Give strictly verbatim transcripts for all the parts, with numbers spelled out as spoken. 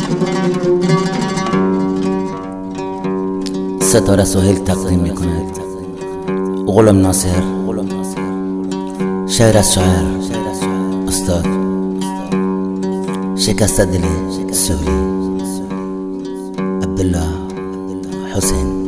ستاره سهیل تقدیم میکند غلام ناصر، شعر از شاعر استاد شکسته دل سهیلی عبدالله حسین.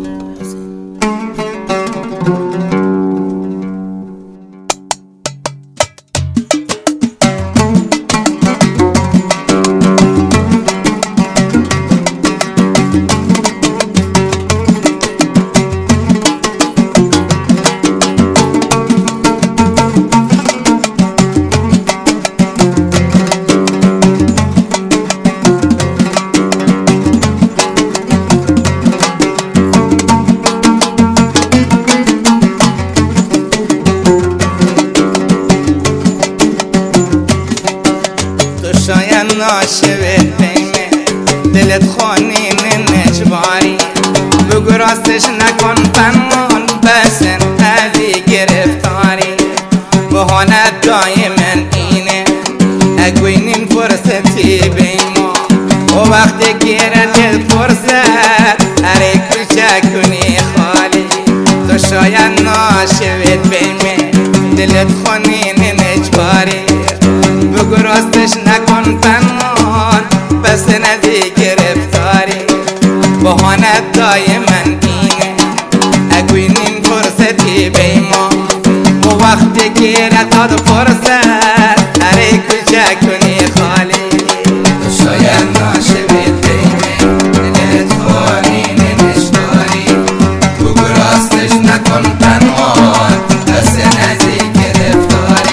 شاید ناشوید بیمه دلت خونین نجباری بگو راستش نکن پنهان بسن ازی گرفتاری بهانت دایما اینه اگوینین فرصتی بیما و وقتی گیره دل فرصت اره کوچه کنی خالی. تو شاید ناشوید بیمه دلت خونین نجباری بگو راستش نکن پنهان بس ندی گرفتاری بهانت دایما اینه اگوینین فرصتی بیما و وقتی گیره داد فرصت اره کجا کنی خالی. تو شاید ناشوید بیمه دلت خونین نشکاری بگو راستش نکن پنهان بس ندی گرفتاری.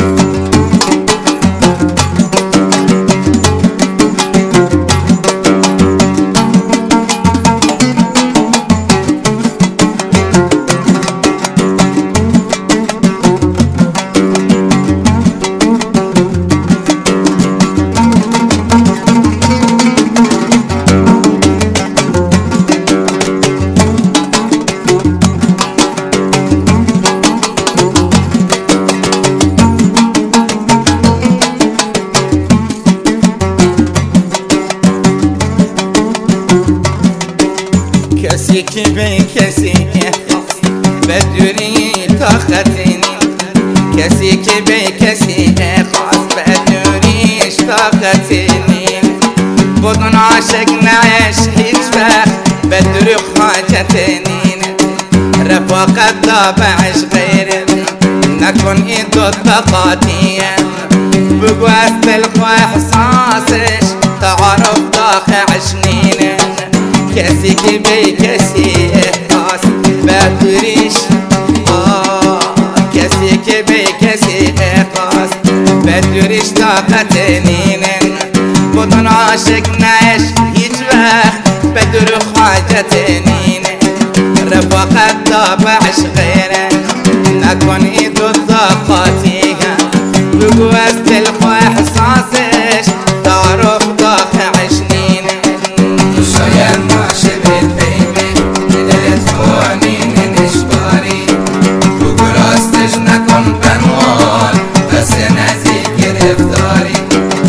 کسی که به کسی اخلاص بدوری طاقتینی کسی که به کسی اخلاص بدوریش طاقتینی بدون عاشق نعيش هیچ وقت بدوری حاجتینی رفاقت طابعش غیره نکن این دو طاقاتیه بگو از دل و احساسش تعارف داخل عشنینه کسی که به کسی احساس بدوریش کسی که به کسی احساس بدوریش طاقت نینن بدون عاشق نعيش هیچ وقت بدور حاجت نینن رفاقت طابعش غیره نکن این دو طاقاتی بگو از دل و احساسش تعارف داخل عشنینه. شاید ناشوید بیمه دلت خونین نشباری بگو راستش نکن پنهان بس نزی گرفتاری.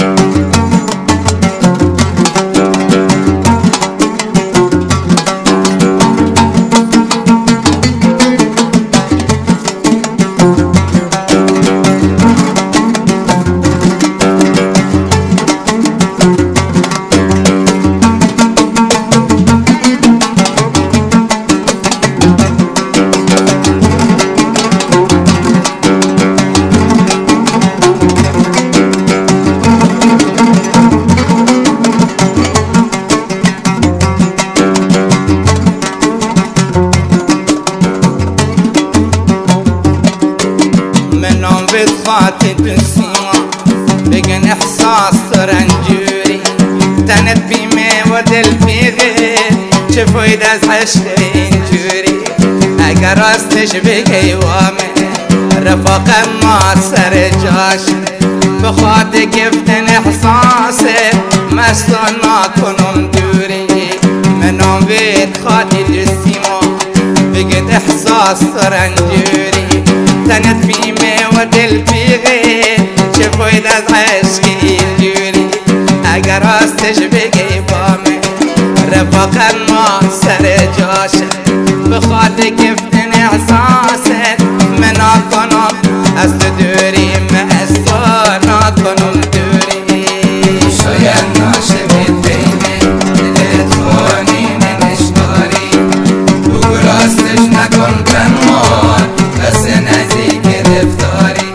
خاطب السما بگن احساس رنجوری تنت بیمه و دل بیغیر چه فاید از عشق اینجوری اگر راستش بگی وامه رفاقت ما سر جاش بخواد گفتن احساسه مستان نکنم دوری منم بید خاطب السما بگن احساس رنجوری تنت بیمه و دل بیغیر چه فاید از عشق اینجوری اگر راستش بگی با من رفاقت ما سر جاشه بخاطر گفتن احساست من نکنم از تو دوری من از تو نکنم دوری شاید ناشوید بینه دلت خانی ننشتاری بگو راستش نکن پنهان بس نزدیک گرفتاری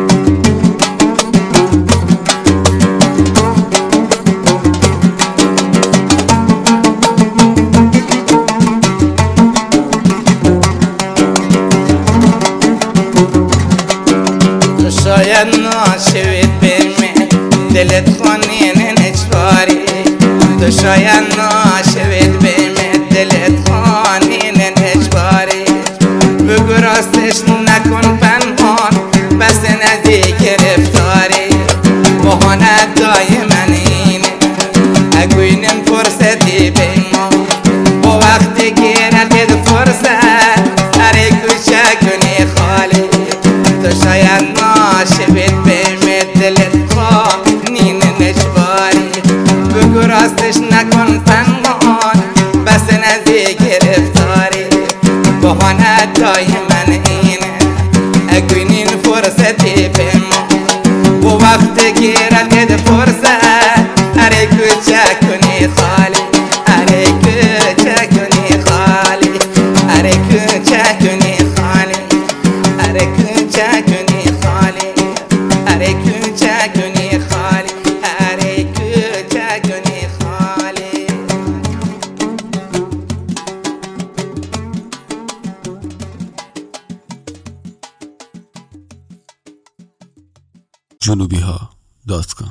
شاید ناشوید بینه دلت خانی ننشتاری تو شاید ناشوید بینه دلت خانی ننشتاری بگو راستش نکن پنهان بس نزدیک گرفتاری بهانه دایما اینه اگوینم فرصتی به ما با وقتی گیرد فرصت هر کوچه کنی خالی تو شاید ناشوید به دلت خانی نشواری بگو راستش نکن پنهان بس نزدیک گرفتاری بهانه دایما اینه اگوینین فرصتی به ما و وقت گیرد فرصت هر کوچه کنی خالی هر کوچه کنی خالی هر کوچه کنی خالی هر کوچه کنی خالی هر کوچه کنی خالی هر کوچه کنی خالی جنوبی ها دات کام